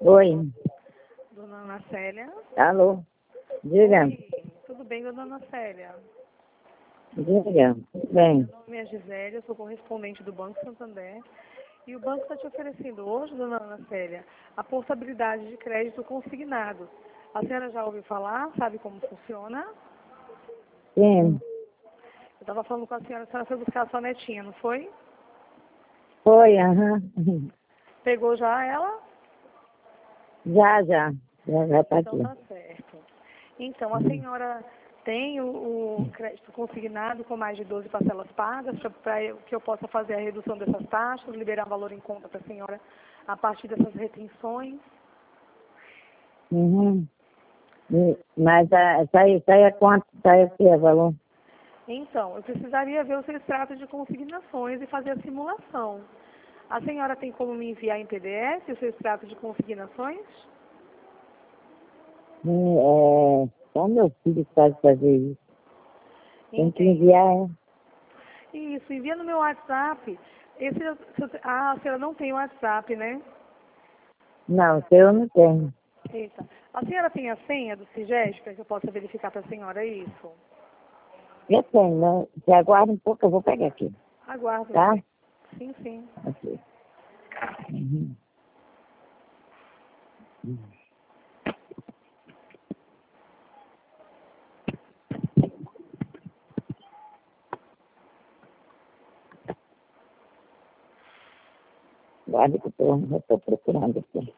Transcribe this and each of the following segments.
Oi, Dona Ana Célia. alô, diga, Oi, tudo bem, dona Ana Célia? diga, bem, Meu nome é Gisele, eu sou correspondente do Banco Santander. E o banco está te oferecendo hoje, dona Ana Célia, a portabilidade de crédito consignado. A senhora já ouviu falar? Sabe como funciona? sim, Eu estava falando com a senhora foi buscar a sua netinha, não foi? foi, aham, Pegou já ela? já tá Então aqui. tá certo. Então, a senhora tem o crédito consignado com mais de 12 parcelas pagas para que eu possa fazer a redução dessas taxas, liberar valor em conta para a senhora a partir dessas retenções? Uhum. Mas isso aí é quanto, isso aí é o que, valor? Então, eu precisaria ver os extratos de consignações e fazer a simulação. A senhora tem como me enviar em PDF os extratos de consignações? Só meu filho que pode fazer isso. Tem que Entendo. enviar, Isso, envia no meu WhatsApp. A senhora não tem WhatsApp, né? não, eu não tenho. Eita. A senhora tem a senha do Sigest para que eu possa verificar para a senhora isso? Eu tenho, né? Você aguarda um pouco, eu vou pegar aqui, Aguardo, meu tá? bem. Sim, sim. Aqui. Uhum. Guarda que eu estou procurando aqui.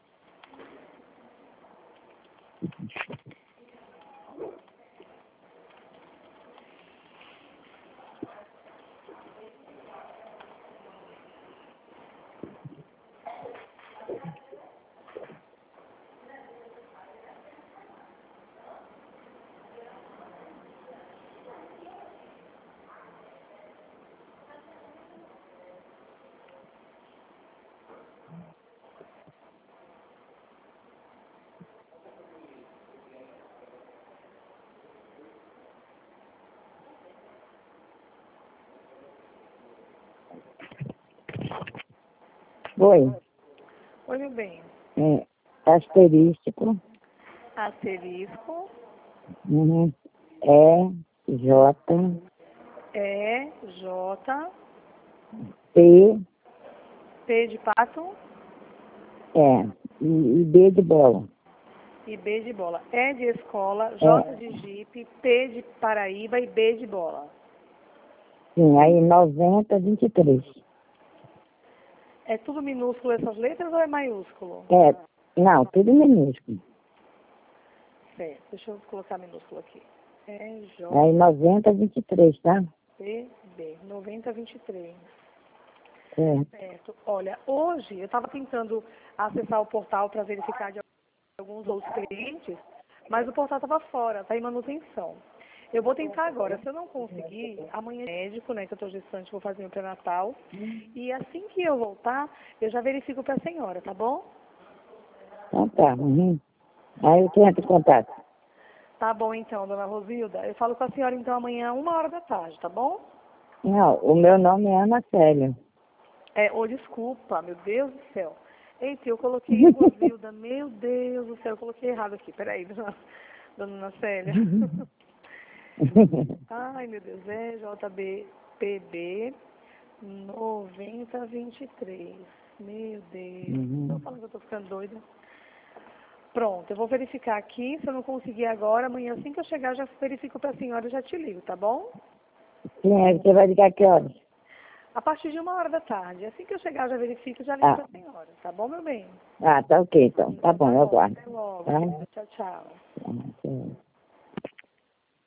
Oi, Oi, meu bem. asterístico, Asterisco, uhum, J, J, P, P de pato é, e B de bola. e B de bola. E de escola, J É, de jipe, P de Paraíba e B de bola. sim, aí 9023. É tudo minúsculo essas letras ou é maiúsculo? Não, tudo minúsculo. Certo, deixa eu colocar minúsculo aqui. Aí 9023, tá? EJPB 9023. É. Certo. Olha, hoje eu estava tentando acessar o portal para verificar de alguns outros clientes, mas o portal estava fora, está em manutenção. Eu vou tentar agora. Se eu não conseguir, amanhã é médico, né, que eu estou gestante, vou fazer meu pré-natal. E assim que eu voltar, eu já verifico para a senhora, tá bom? Então tá. Uhum. Aí eu entro em contato. Tá bom então, dona Rosilda. Eu falo com a senhora então amanhã, 1h da tarde, tá bom? Não, o meu nome é Ana Célia. Desculpa, meu Deus do céu. Eita, eu coloquei Rosilda, meu Deus do céu, eu coloquei errado aqui. Peraí, dona Ana Célia. Ai, meu Deus, JBPB 9023. Meu Deus, estou Uhum. falando que eu estou ficando doida. Pronto, eu vou verificar aqui. Se eu não conseguir agora, amanhã assim que eu chegar, eu já verifico para a senhora e já te ligo, tá bom? Sim, aí você vai ligar que horas? A partir de 1h da tarde. Assim que eu chegar, eu já verifico e já ligo Ah, para a senhora, tá bom, meu bem? tá ok então. Tá bom, Tá eu bom, aguardo. até logo, Tá? querida. Tchau, tchau. Tá, tchau.